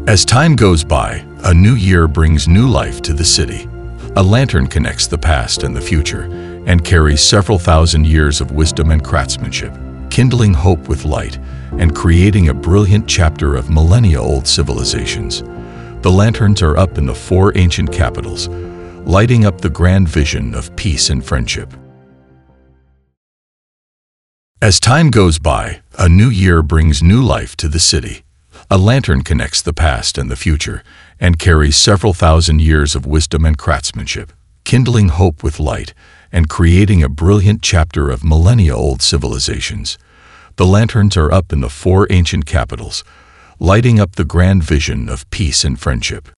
As time goes by, a new year brings new life to the city. A lantern connects the past and the future and carries several thousand years of wisdom and craftsmanship, kindling hope with light and creating a brilliant chapter of millennia-old civilizations. The lanterns are up in the 4 ancient capitals, lighting up the grand vision of peace and friendship. As time goes by, a new year brings new life to the city. A lantern connects the past and the future and carries several thousand years of wisdom and craftsmanship, kindling hope with light and creating a brilliant chapter of millennia-old civilizations. The lanterns are up in the 4 ancient capitals, lighting up the grand vision of peace and friendship.